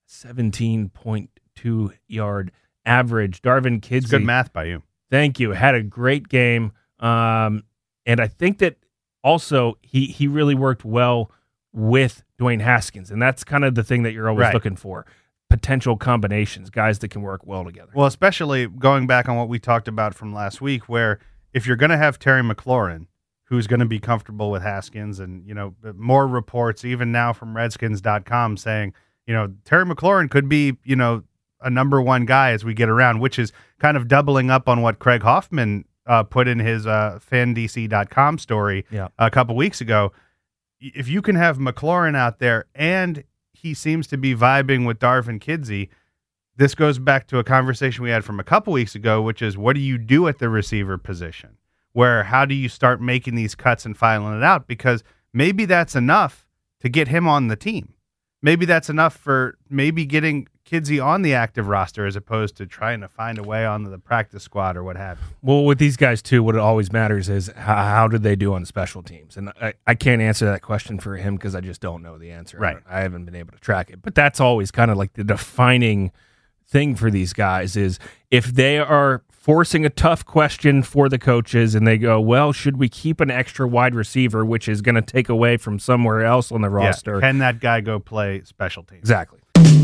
17.2 yard average. Darvin Kidsey. It's good math by you. Thank you. Had a great game. And I think that also he really worked well with Dwayne Haskins. And that's kind of the thing that you're always looking for. Potential combinations, guys that can work well together. Well, especially going back on what we talked about from last week, where if you're going to have Terry McLaurin, who's going to be comfortable with Haskins, and, more reports even now from Redskins.com saying, Terry McLaurin could be, a number 1 guy as we get around, which is kind of doubling up on what Craig Hoffman put in his FanDC.com story a couple weeks ago. If you can have McLaurin out there and he seems to be vibing with Darvin Kidsey, this goes back to a conversation we had from a couple weeks ago, which is what do you do at the receiver position? How do you start making these cuts and filing it out? Because maybe that's enough to get him on the team. Maybe that's enough for maybe getting Kidsey on the active roster as opposed to trying to find a way onto the practice squad or what have you. Well, with these guys, too, what it always matters is how did they do on special teams? And I can't answer that question for him because I just don't know the answer. Right. I haven't been able to track it. But that's always kind of like the defining thing for these guys is if they are forcing a tough question for the coaches and they go, well, should we keep an extra wide receiver, which is going to take away from somewhere else on the roster? Yeah. Can that guy go play special teams? Exactly.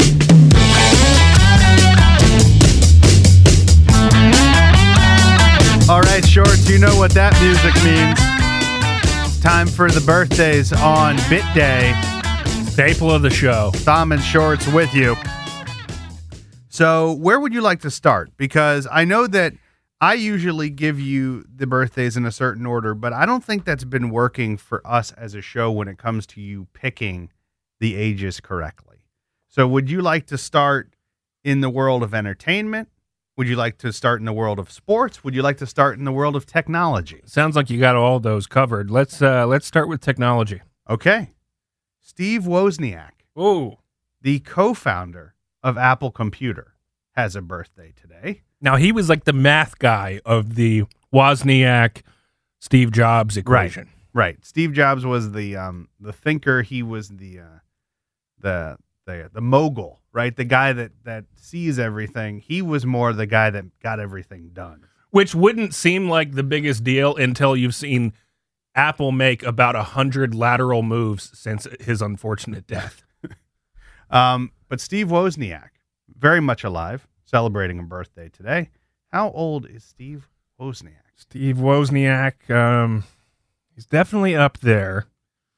All right, Shorts, you know what that music means. Time for the birthdays on Bit Day. Staple of the show. Thom and Shorts with you. So where would you like to start? Because I know that I usually give you the birthdays in a certain order, but I don't think that's been working for us as a show when it comes to you picking the ages correctly. So would you like to start in the world of entertainment? Would you like to start in the world of sports? Would you like to start in the world of technology? Sounds like you got all those covered. Let's start with technology. Okay. Steve Wozniak, Ooh. the co-founder of Apple Computer, has a birthday today. Now, he was like the math guy of the Wozniak Steve Jobs equation. Right. Steve Jobs was the thinker. He was the mogul, right? The guy that sees everything. He was more the guy that got everything done. Which wouldn't seem like the biggest deal until you've seen Apple make about 100 lateral moves since his unfortunate death. But Steve Wozniak, very much alive, celebrating a birthday today. How old is Steve Wozniak? Steve Wozniak, he's definitely up there.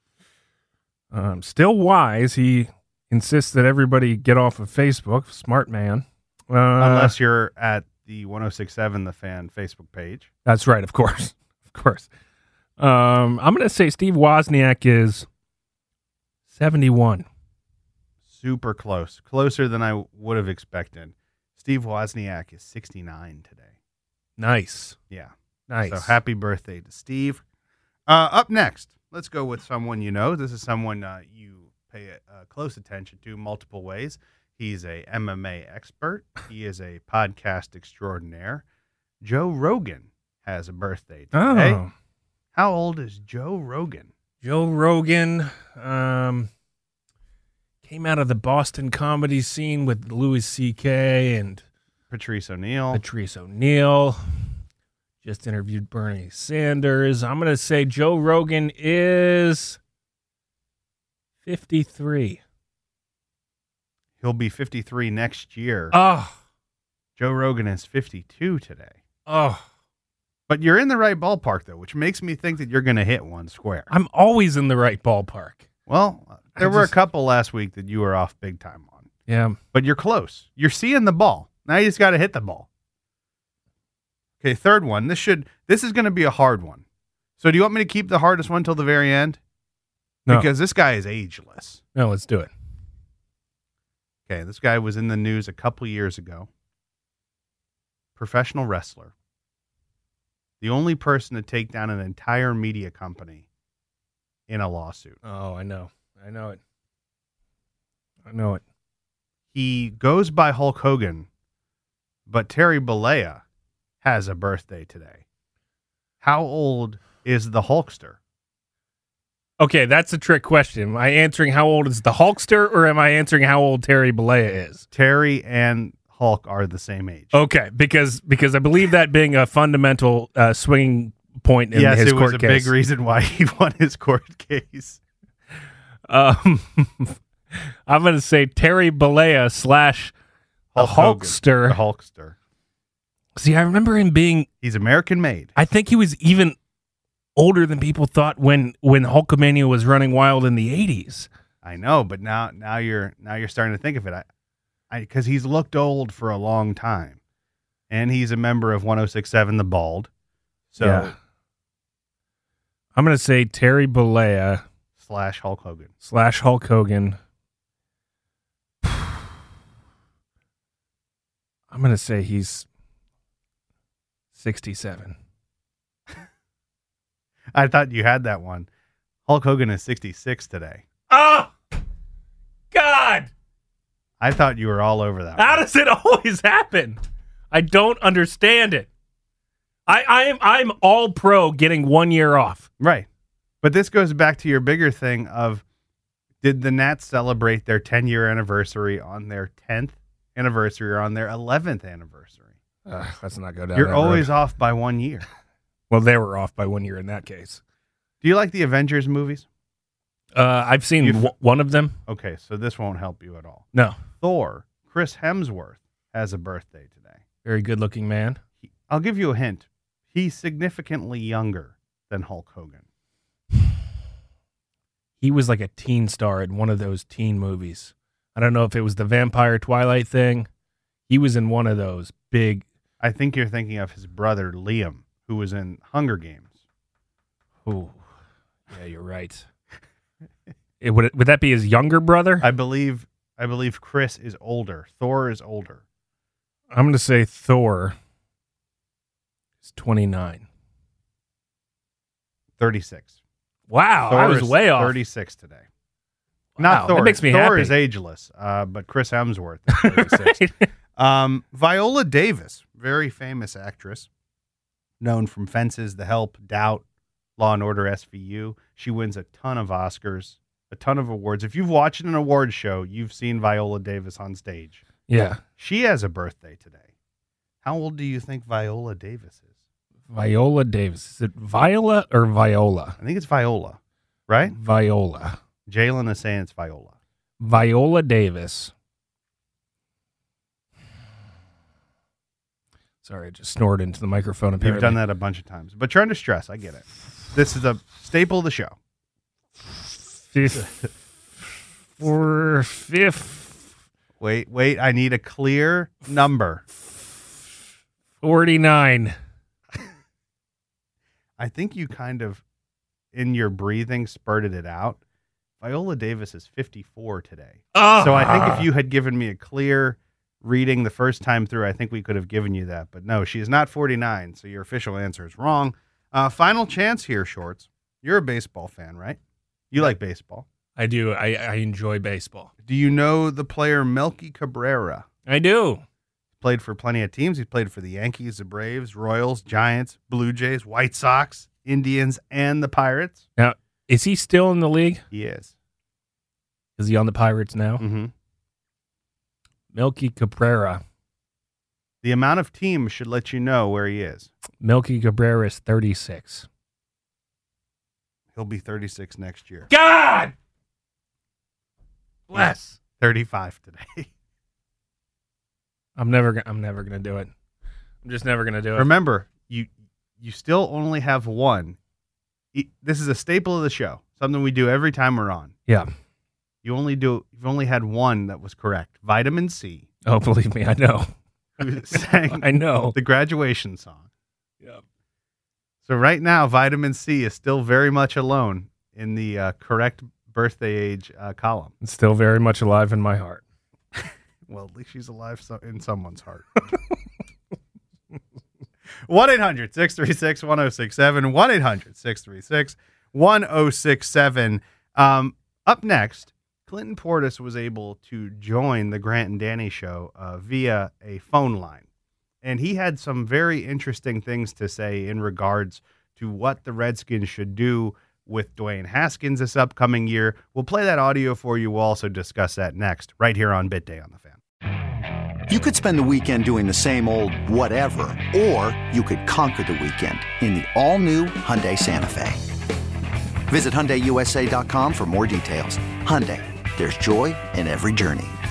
Still wise. He insists that everybody get off of Facebook. Smart man. Unless you're at the 106.7 The Fan Facebook page. That's right, of course. Of course. I'm going to say Steve Wozniak is 71. Super close. Closer than I would have expected. Steve Wozniak is 69 today. Nice. Yeah. Nice. So happy birthday to Steve. Up next, let's go with someone you know. This is someone you pay close attention to multiple ways. He's a MMA expert. He is a podcast extraordinaire. Joe Rogan has a birthday today. Oh. How old is Joe Rogan? Joe Rogan came out of the Boston comedy scene with Louis C.K. and Patrice O'Neal. Just interviewed Bernie Sanders. I'm going to say Joe Rogan is 53. He'll be 53 next year. Oh. Joe Rogan is 52 today. Oh. But you're in the right ballpark, though, which makes me think that you're going to hit one square. I'm always in the right ballpark. Well, there were a couple last week that you were off big time on. Yeah. But you're close. You're seeing the ball. Now you just got to hit the ball. Okay, third one. This is going to be a hard one. So do you want me to keep the hardest one till the very end? No. Because this guy is ageless. No, let's do it. Okay, this guy was in the news a couple years ago. Professional wrestler. The only person to take down an entire media company in a lawsuit. Oh, I know it. He goes by Hulk Hogan, but Terry Bollea has a birthday today. How old is the Hulkster? Okay, that's a trick question. Am I answering how old is the Hulkster, or am I answering how old Terry Bollea is? Terry and Hulk are the same age. Okay, because I believe that being a fundamental swinging point in his court case. Yes, it was a big reason why he won his court case. I'm going to say Terry Bollea / the Hulkster. The Hulkster. See, I remember him being... He's American made. I think he was even older than people thought when Hulkamania was running wild in the 80s. I know, but now you're starting to think of it. Because he's looked old for a long time. And he's a member of 106.7 The Bald. So yeah. I'm going to say Terry Bollea / Hulk Hogan. / Hulk Hogan. I'm going to say he's 67. I thought you had that one. Hulk Hogan is 66 today. Oh, God. I thought you were all over that. How does it always happen? I don't understand it. I'm all pro getting 1 year off. Right. But this goes back to your bigger thing of, did the Nats celebrate their 10-year anniversary on their 10th anniversary or on their 11th anniversary? Let's not go down You're that always road. Off by 1 year. Well, they were off by 1 year in that case. Do you like the Avengers movies? I've seen one of them. Okay, so this won't help you at all. No. Thor, Chris Hemsworth, has a birthday today. Very good-looking man. I'll give you a hint. He's significantly younger than Hulk Hogan. He was like a teen star in one of those teen movies. I don't know if it was the Vampire Twilight thing. He was in one of those big. I think you're thinking of his brother Liam, who was in Hunger Games. Oh, yeah, you're right. Would that be his younger brother? I believe Chris is older. Thor is older. I'm going to say Thor is 29. 36. Wow, Thor I was is way off. 36 today. Wow, Not Thor. that makes me Thor happy. is ageless, but Chris Hemsworth is 36. Right. Viola Davis, very famous actress, known from Fences, The Help, Doubt, Law and Order SVU. She wins a ton of Oscars, a ton of awards. If you've watched an award show, you've seen Viola Davis on stage. Yeah. She has a birthday today. How old do you think Viola Davis is? Viola Davis. Is it Viola or Viola? I think it's Viola, right? Viola. Jalen is saying it's Viola. Viola Davis. Sorry, I just snored into the microphone. Apparently. You've done that a bunch of times, but you're under stress. I get it. This is a staple of the show. Wait. I need a clear number. 49. I think you kind of, in your breathing, spurted it out. Viola Davis is 54 today. Oh. So I think if you had given me a clear reading the first time through, I think we could have given you that. But no, she is not 49, so your official answer is wrong. Final chance here, Shorts. You're a baseball fan, right? You like baseball. I do. I enjoy baseball. Do you know the player Melky Cabrera? I do. Played for plenty of teams. He's played for the Yankees, the Braves, Royals, Giants, Blue Jays, White Sox, Indians, and the Pirates. Now, is he still in the league? He is. Is he on the Pirates now? Mm-hmm. Melky Cabrera. The amount of teams should let you know where he is. Melky Cabrera is 36. He'll be 36 next year. God! Bless. 35 today. I'm never gonna do it. I'm just never gonna do it. Remember, you still only have one. This is a staple of the show. Something we do every time we're on. Yeah. You've only had one that was correct. Vitamin C. Oh, believe me, I know. Who sang I know the graduation song. Yep. So right now, Vitamin C is still very much alone in the correct birthday age column. It's still very much alive in my heart. Well, at least she's alive in someone's heart. 1-800-636-1067. 1-800-636-1067. Up next, Clinton Portis was able to join the Grant and Danny show via a phone line. And he had some very interesting things to say in regards to what the Redskins should do with Dwayne Haskins this upcoming year. We'll play that audio for you. We'll also discuss that next, right here on Bit Day on the Fan. You could spend the weekend doing the same old whatever, or you could conquer the weekend in the all-new Hyundai Santa Fe. Visit HyundaiUSA.com for more details. Hyundai, there's joy in every journey.